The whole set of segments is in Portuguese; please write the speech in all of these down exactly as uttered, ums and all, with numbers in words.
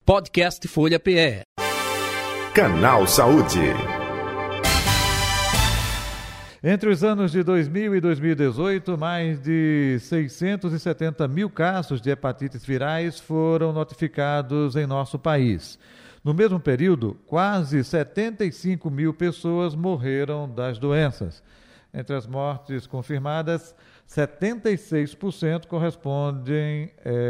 Podcast Folha P E. Canal Saúde. Entre os anos de dois mil e dois mil e dezoito, mais de seiscentos e setenta mil casos de hepatites virais foram notificados em nosso país. No mesmo período, quase setenta e cinco mil pessoas morreram das doenças. Entre as mortes confirmadas, setenta e seis por cento correspondem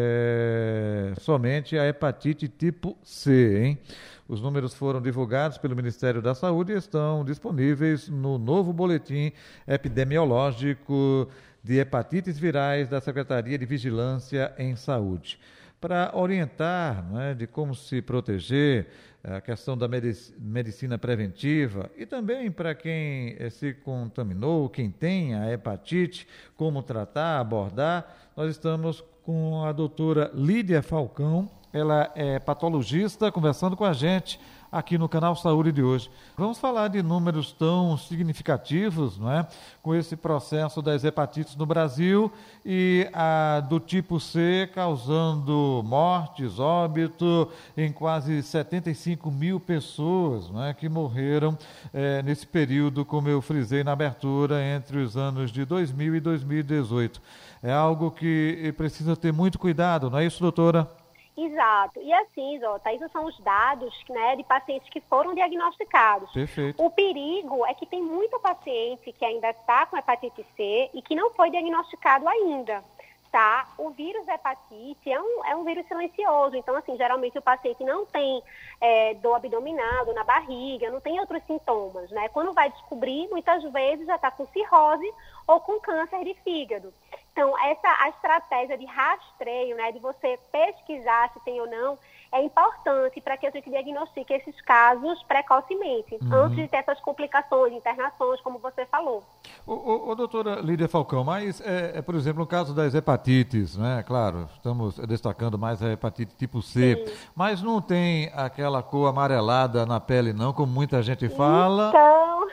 é, somente à hepatite tipo C, hein? Os números foram divulgados pelo Ministério da Saúde e estão disponíveis no novo boletim epidemiológico de hepatites virais da Secretaria de Vigilância em Saúde. Para orientar, né, de como se proteger, a questão da medicina preventiva e também para quem se contaminou, quem tem a hepatite, como tratar, abordar, nós estamos com a doutora Lídia Falcão. Ela é patologista, conversando com a gente aqui no Canal Saúde de hoje. Vamos falar de números tão significativos, não é? Com esse processo das hepatites no Brasil e a do tipo C causando mortes, óbito em quase setenta e cinco mil pessoas, não é? Que morreram é, nesse período, como eu frisei na abertura, entre os anos de dois mil e dois mil e dezoito. É algo que precisa ter muito cuidado, não é isso, doutora? Exato. E assim, Jota, isso são os dados, né, de pacientes que foram diagnosticados. Perfeito. O perigo é que tem muito paciente que ainda está com hepatite C e que não foi diagnosticado ainda, tá? O vírus da hepatite é um, é um vírus silencioso. Então, assim, geralmente o paciente não tem é, dor abdominal, dor na barriga, não tem outros sintomas, né? Quando vai descobrir, muitas vezes já está com cirrose ou com câncer de fígado. Então, essa a estratégia de rastreio, né, de você pesquisar se tem ou não, é importante para que a gente diagnostique esses casos precocemente, uhum. antes de ter essas complicações, internações, como você falou. Ô, ô, ô doutora Lídia Falcão, mas, é, é, por exemplo, no caso das hepatites, né, claro, estamos destacando mais a hepatite tipo C, Sim. mas não tem aquela cor amarelada na pele não, como muita gente fala? Então...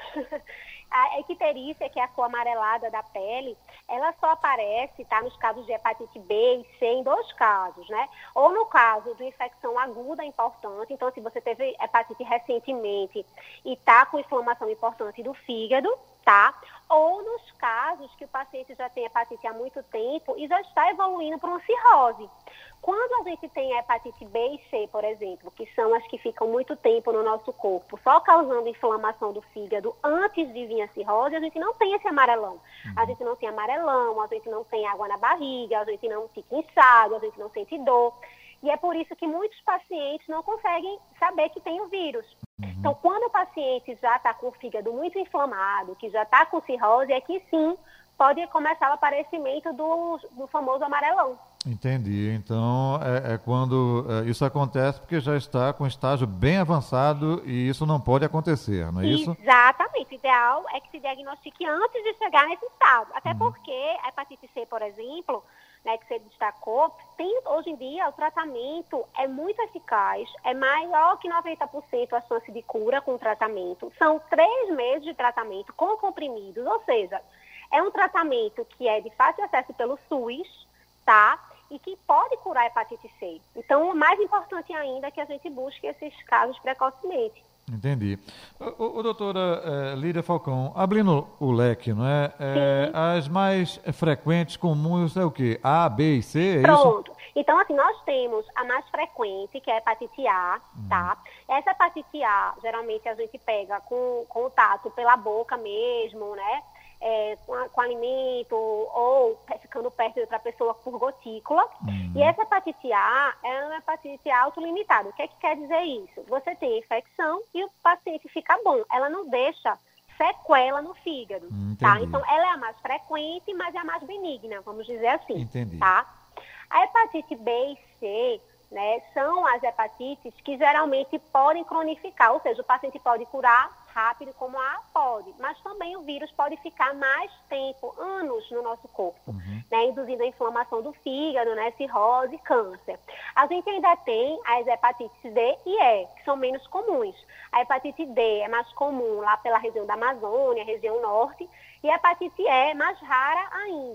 A icterícia, que é a cor amarelada da pele, ela só aparece, tá, nos casos de hepatite B e C, em dois casos, né? Ou no caso de infecção aguda importante, então se você teve hepatite recentemente e tá com inflamação importante do fígado, tá? Ou nos casos que o paciente já tem hepatite há muito tempo e já está evoluindo para uma cirrose. Quando a gente tem a hepatite B e C, por exemplo, que são as que ficam muito tempo no nosso corpo, só causando inflamação do fígado antes de vir a cirrose, a gente não tem esse amarelão. Uhum. A gente não tem amarelão, a gente não tem água na barriga, a gente não fica inchado, a gente não sente dor. E é por isso que muitos pacientes não conseguem saber que tem o vírus. Uhum. Então, quando o paciente já está com o fígado muito inflamado, que já está com cirrose, é que sim, pode começar o aparecimento do, do famoso amarelão. Entendi. Então, é, é quando é, isso acontece porque já está com estágio bem avançado e isso não pode acontecer, não é isso? Exatamente. O ideal é que se diagnostique antes de chegar nesse estado. Até uhum. porque a hepatite C, por exemplo, né, que você destacou, tem, hoje em dia o tratamento é muito eficaz, é maior que noventa por cento a chance de cura com o tratamento. São três meses de tratamento com comprimidos, ou seja, é um tratamento que é de fácil acesso pelo SUS, tá? E que pode curar a hepatite C. Então, o mais importante ainda é que a gente busque esses casos precocemente. Entendi. O, o doutora é, Lídia Falcão, abrindo o leque, não é? é as mais frequentes, comuns, é o quê? A, B e C, é Pronto. isso? Então, assim, nós temos a mais frequente, que é a hepatite A, hum. tá? Essa hepatite A, geralmente a gente pega com contato pela boca mesmo, né? É, com, a, com alimento ou ficando perto de outra pessoa por gotícula. Uhum. E essa hepatite A é uma hepatite autolimitada. O que é que quer dizer isso? Você tem a infecção e o paciente fica bom. Ela não deixa sequela no fígado. Entendi. Tá? Então, ela é a mais frequente, mas é a mais benigna, vamos dizer assim. Entendi. Tá? A hepatite B e C, né, são as hepatites que geralmente podem cronificar, ou seja, o paciente pode curar rápido como a pode, mas também o vírus pode ficar mais tempo, anos no nosso corpo, uhum. né, induzindo a inflamação do fígado, né, cirrose, câncer. A gente ainda tem as hepatites D e E, que são menos comuns. A hepatite D é mais comum lá pela região da Amazônia, região norte, e a hepatite E é mais rara ainda.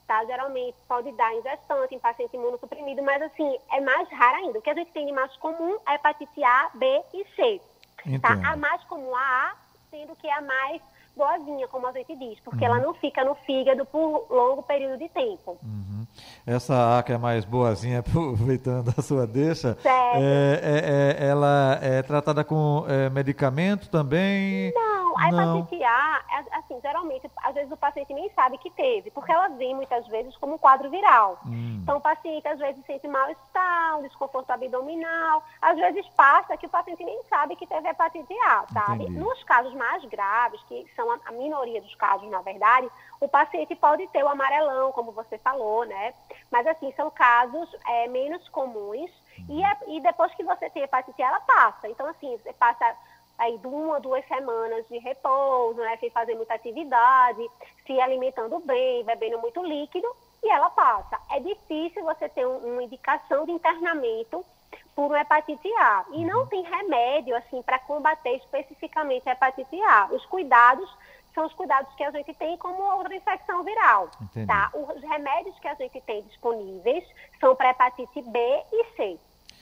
tá? Geralmente pode dar em gestante, em paciente imunossuprimido, mas assim, é mais raro ainda. O que a gente tem de mais comum é a hepatite A, B e C. Tá? A mais comum a A, sendo que é a mais boazinha, como a gente diz, porque uhum. ela não fica no fígado por longo período de tempo. Uhum. Essa A que é mais boazinha, aproveitando a sua deixa, é, é, é, ela é tratada com é, medicamento também? Não, a hepatite A, assim, geralmente, às vezes o paciente nem sabe que teve, porque ela vem muitas vezes como um quadro viral. Hum. Então o paciente às vezes sente mal-estar, um desconforto abdominal, às vezes passa que o paciente nem sabe que teve hepatite A, sabe? Entendi. Nos casos mais graves, que são a minoria dos casos, na verdade, o paciente pode ter o amarelão, como você falou, né? Mas, assim, são casos é, menos comuns e, é, e depois que você tem hepatite A, ela passa. Então, assim, você passa aí de uma a duas semanas de repouso, né? Sem fazer muita atividade, se alimentando bem, bebendo muito líquido e ela passa. É difícil você ter um, uma indicação de internamento por uma hepatite A. E não tem remédio, assim, para combater especificamente a hepatite A. Os cuidados são os cuidados que a gente tem como outra infecção viral. Tá? Os remédios que a gente tem disponíveis são para hepatite B e C.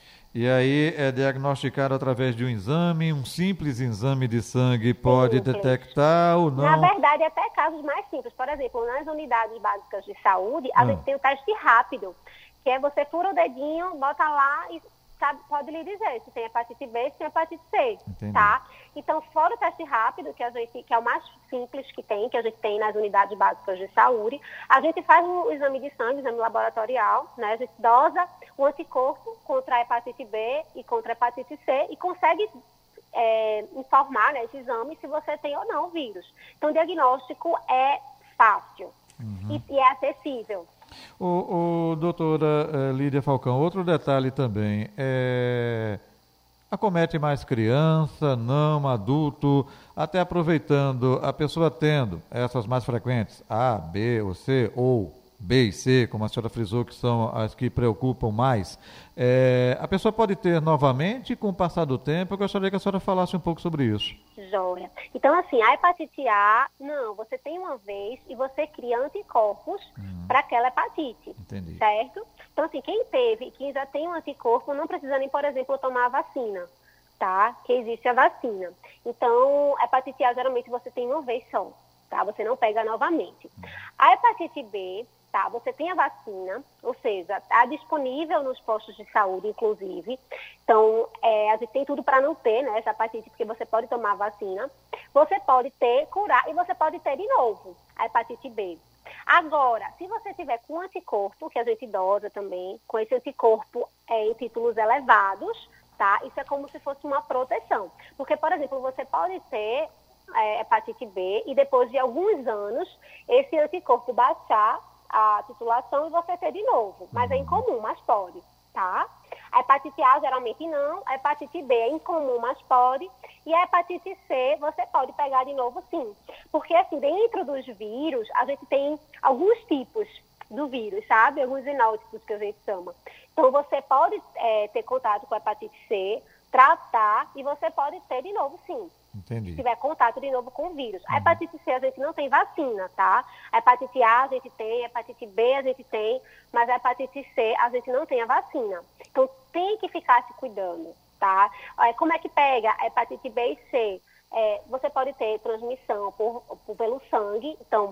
E aí é diagnosticado através de um exame, um simples exame de sangue pode simples. detectar ou não? Na verdade, até casos mais simples. Por exemplo, nas unidades básicas de saúde, a ah. gente tem o teste rápido, que é você fura o dedinho, bota lá e sabe, pode lhe dizer se tem hepatite B, se tem hepatite C, Entendi. tá? Então, fora o teste rápido, que, a gente, que é o mais simples que tem, que a gente tem nas unidades básicas de saúde, a gente faz o exame de sangue, o exame laboratorial, né? A gente dosa o anticorpo contra a hepatite B e contra a hepatite C e consegue é, informar, né, esse exame se você tem ou não o vírus. Então, o diagnóstico é fácil uhum. e, e é acessível. O, o doutora eh, Lídia Falcão, outro detalhe também, é, acomete mais criança, não adulto, até aproveitando a pessoa tendo essas mais frequentes, A, B ou C, ou B e C, como a senhora frisou, que são as que preocupam mais, é, a pessoa pode ter novamente com o passar do tempo? Eu gostaria que a senhora falasse um pouco sobre isso. Joia. Então, assim, a hepatite A, não, você tem uma vez e você cria anticorpos uhum. para aquela hepatite, Entendi. certo? Então, assim, quem teve, quem já tem um anticorpo, não precisa nem, por exemplo, tomar a vacina, tá? Que existe a vacina. Então, a hepatite A, geralmente, você tem uma vez só, tá? Você não pega novamente. A hepatite B, tá, você tem a vacina, ou seja, está disponível nos postos de saúde, inclusive. Então, é, a gente tem tudo para não ter, né, essa hepatite, porque você pode tomar a vacina. Você pode ter, curar, e você pode ter de novo a hepatite B. Agora, se você tiver com anticorpo, que a gente dosa também, com esse anticorpo é, em títulos elevados, tá, isso é como se fosse uma proteção. Porque, por exemplo, você pode ter é, hepatite B e depois de alguns anos, esse anticorpo baixar a titulação e você ter de novo. Mas é incomum, mas pode, tá? A hepatite A geralmente não, a hepatite B é incomum, mas pode. E a hepatite C você pode pegar de novo sim. Porque assim, dentro dos vírus, a gente tem alguns tipos do vírus, sabe? Alguns enótipos que a gente chama. Então você pode é, ter contato com a hepatite C, tratar e você pode ter de novo sim. Entendi. Se tiver contato de novo com o vírus. A hepatite C a gente não tem vacina, tá? A hepatite A a gente tem, a hepatite B a gente tem, mas a hepatite C a gente não tem a vacina. Então tem que ficar se cuidando, tá? Como é que pega a hepatite B e C? É, você pode ter transmissão por, por, pelo sangue, então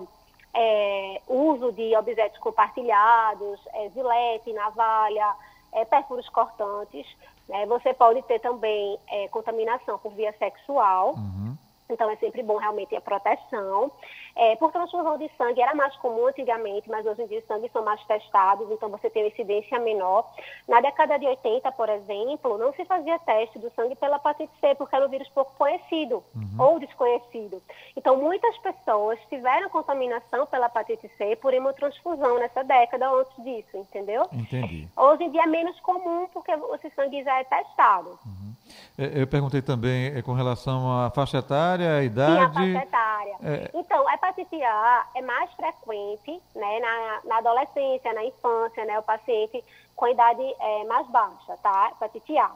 é, uso de objetos compartilhados, é, gilete, navalha, é, pérfuros cortantes. É, você pode ter também é, contaminação por via sexual, uhum. Então é sempre bom realmente a proteção. É, por transfusão de sangue era mais comum antigamente, mas hoje em dia os sangues são mais testados, então você tem uma incidência menor. Na década de oitenta, por exemplo, não se fazia teste do sangue pela hepatite C, porque era um vírus pouco conhecido uhum. ou desconhecido. Então muitas pessoas tiveram contaminação pela hepatite C por hemotransfusão nessa década ou antes disso, entendeu? Entendi. Hoje em dia é menos comum, porque esse sangue já é testado. Uhum. Eu perguntei também com relação à faixa etária, a idade... Sim, a faixa etária. É... Então, a hepatite A é mais frequente, né, na, na adolescência, na infância, né, o paciente com a idade é, mais baixa, tá? Hepatite A.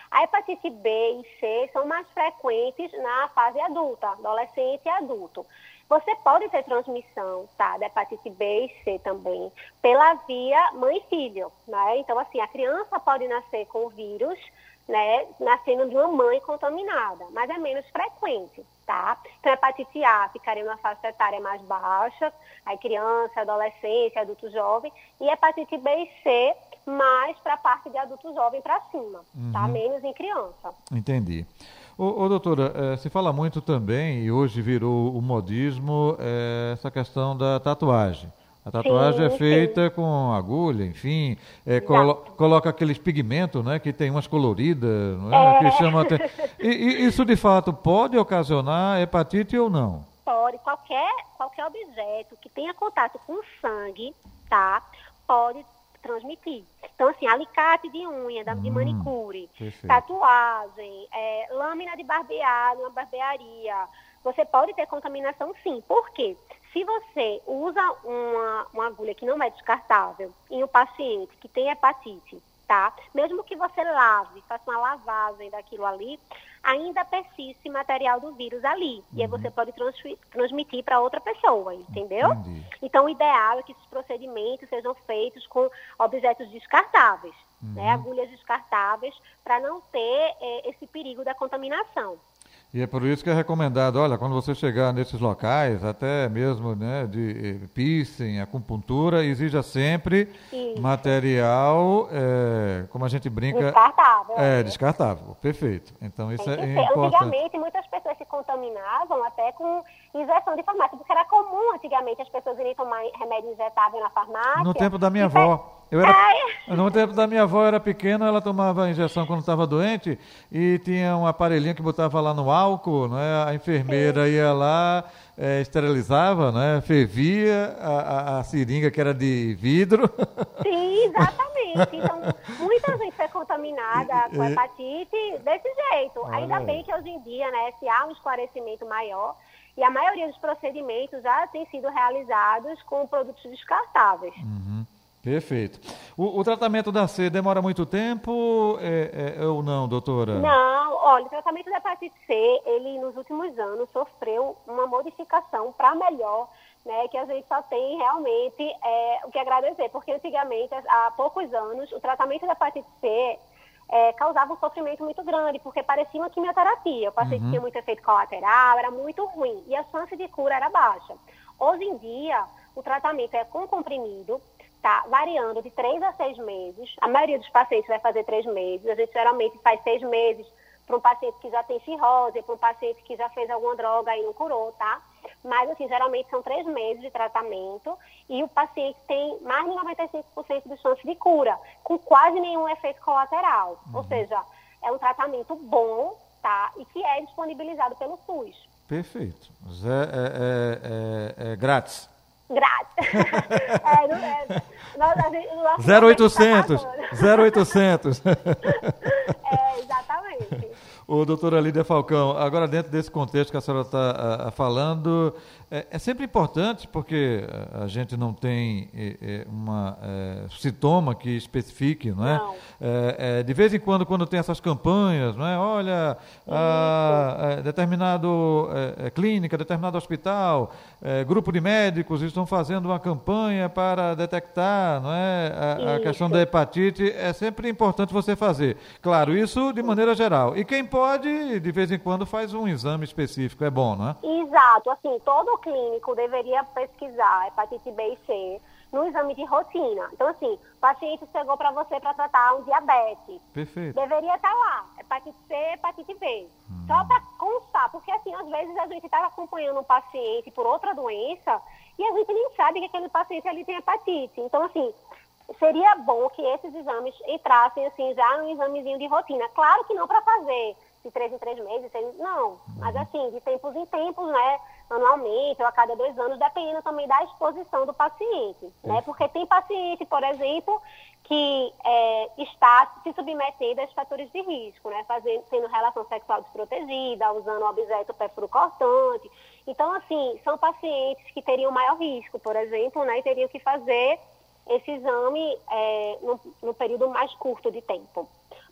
A hepatite B e C são mais frequentes na fase adulta, adolescente e adulto. Você pode ter transmissão, tá, da hepatite B e C também, pela via mãe e filho, né? Então, assim, a criança pode nascer com o vírus, né, nascendo de uma mãe contaminada, mas é menos frequente, tá? Então, a hepatite A ficaria numa faixa etária mais baixa, aí criança, adolescente, adulto jovem, e hepatite B e C mais para a parte de adulto jovem para cima, uhum. tá? Menos em criança. Entendi. Ô, ô doutora, é, se fala muito também, e hoje virou o modismo, é, essa questão da tatuagem. A tatuagem sim, é feita sim. com agulha, enfim, é, colo coloca aqueles pigmentos, né, que tem umas coloridas, não é? É. Que chama até... e, e isso de fato pode ocasionar hepatite ou não? Pode, qualquer, qualquer objeto que tenha contato com sangue, tá, pode transmitir. Então, assim, alicate de unha, de hum, manicure, perfeito. Tatuagem, é, lâmina de barbear, numa barbearia, você pode ter contaminação sim. Por quê? Se você usa uma, uma agulha que não é descartável em um paciente que tem hepatite, tá? Mesmo que você lave, faça uma lavagem daquilo ali, ainda persiste material do vírus ali. Uhum. E aí você pode transmitir para outra pessoa, entendeu? Entendi. Então, o ideal é que esses procedimentos sejam feitos com objetos descartáveis, uhum. né? Agulhas descartáveis, para não ter eh, esse perigo da contaminação. E é por isso que é recomendado, olha, quando você chegar nesses locais, até mesmo, né, de piercing, acupuntura, exija sempre isso. material, é, como a gente brinca... Descartável. É, né? Descartável, perfeito. Então isso é ser. importante. Antigamente, muitas pessoas se contaminavam até com injeção de farmácia, porque era comum antigamente as pessoas irem tomar remédio injetável na farmácia. No tempo da minha avó. Eu era, no tempo da minha avó, eu era pequena, ela tomava injeção quando estava doente e tinha um aparelhinho que botava lá no álcool, né? A enfermeira Sim. ia lá, é, esterilizava, né? Fervia a, a, a seringa que era de vidro. Sim, exatamente. Então, muita gente foi contaminada com hepatite desse jeito. Olha Ainda aí. bem que hoje em dia, né, se há um esclarecimento maior, e a maioria dos procedimentos já tem sido realizados com produtos descartáveis. Uhum. Perfeito. O, o tratamento da C demora muito tempo é, é, ou não, doutora? Não, olha, o tratamento da hepatite C, ele nos últimos anos sofreu uma modificação para melhor, né, que a gente só tem realmente é, o que agradecer, porque antigamente, há poucos anos, o tratamento da hepatite C é, causava um sofrimento muito grande, porque parecia uma quimioterapia, o paciente uhum. tinha muito efeito colateral, era muito ruim, e a chance de cura era baixa. Hoje em dia, o tratamento é com comprimido, tá variando de três a seis meses. A maioria dos pacientes vai fazer três meses. A gente geralmente faz seis meses para um paciente que já tem cirrose, para um paciente que já fez alguma droga e não curou, tá? Mas, assim, geralmente são três meses de tratamento e o paciente tem mais de noventa e cinco por cento de chance de cura, com quase nenhum efeito colateral. Uhum. Ou seja, é um tratamento bom, tá? E que é disponibilizado pelo SUS. Perfeito. Zé, é, é, é, é grátis. Grátis. é, não é, nós, a gente, o zero oitocentos. zero oitocentos. É, exatamente. Ô, doutora Lídia Falcão, agora dentro desse contexto que a senhora está falando, é, é sempre importante, porque a gente não tem é, uma é, sintoma que especifique, não é? Não. É, é, de vez em quando, quando tem essas campanhas, não é? Olha, a, a determinado é, clínica, determinado hospital, é, grupo de médicos estão fazendo uma campanha para detectar, não é? A, a questão da hepatite, é sempre importante você fazer. Claro, isso de maneira geral. E quem pode, de vez em quando, faz um exame específico, é bom, não é? Exato, assim, todo clínico deveria pesquisar hepatite B e C no exame de rotina. Então, assim, o paciente chegou para você para tratar um diabetes. Perfeito. Deveria estar lá, hepatite C, hepatite B. Hum. Só para constar, porque, assim, às vezes a gente está acompanhando um paciente por outra doença e a gente nem sabe que aquele paciente ali tem hepatite. Então, assim, seria bom que esses exames entrassem, assim, já no examezinho de rotina. Claro que não para fazer de três em três meses, não. Mas, assim, de tempos em tempos, né? Anualmente ou a cada dois anos, dependendo também da exposição do paciente, né? Porque tem paciente, por exemplo, que é, está se submetendo a esses fatores de risco, né? Fazendo, tendo relação sexual desprotegida, usando objeto perfluorocortante. Então, assim, são pacientes que teriam maior risco, por exemplo, né? E teriam que fazer esse exame é, no, no período mais curto de tempo.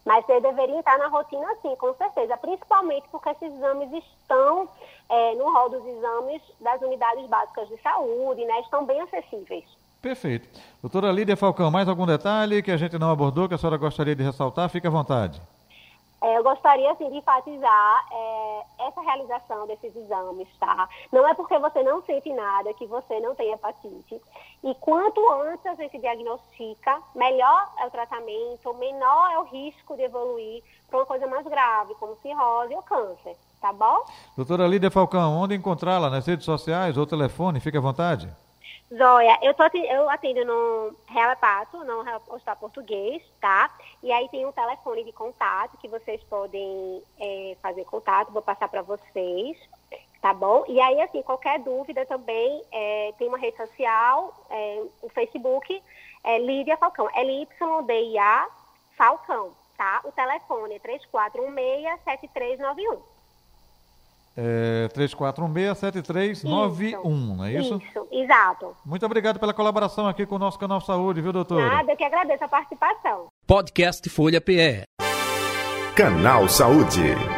Mas você deveria estar na rotina sim, com certeza, principalmente porque esses exames estão é, no rol dos exames das unidades básicas de saúde, né? Estão bem acessíveis. Perfeito. Doutora Lídia Falcão, mais algum detalhe que a gente não abordou, que a senhora gostaria de ressaltar? Fique à vontade. É, eu gostaria, assim, de enfatizar é, essa realização desses exames, tá? Não é porque você não sente nada que você não tem hepatite. E quanto antes a gente diagnostica, melhor é o tratamento, menor é o risco de evoluir para uma coisa mais grave, como cirrose ou câncer, tá bom? Doutora Lídia Falcão, onde encontrá-la? Nas redes sociais ou telefone? Fique à vontade. Zóia, eu, tô, eu atendo no Real Hepato, no Real Hospital Português, tá? E aí tem um telefone de contato que vocês podem é, fazer contato, vou passar para vocês, tá bom? E aí, assim, qualquer dúvida também, é, tem uma rede social, é, o Facebook, é Lídia Falcão, L Y D I A Falcão, tá? O telefone é três quatro um seis, sete três nove um. É, três quatro um seis, sete três nove um, não é isso? Isso, exato. Muito obrigado pela colaboração aqui com o nosso Canal Saúde, viu, doutora? Nada, eu que agradeço a participação. Podcast Folha P E. Canal Saúde.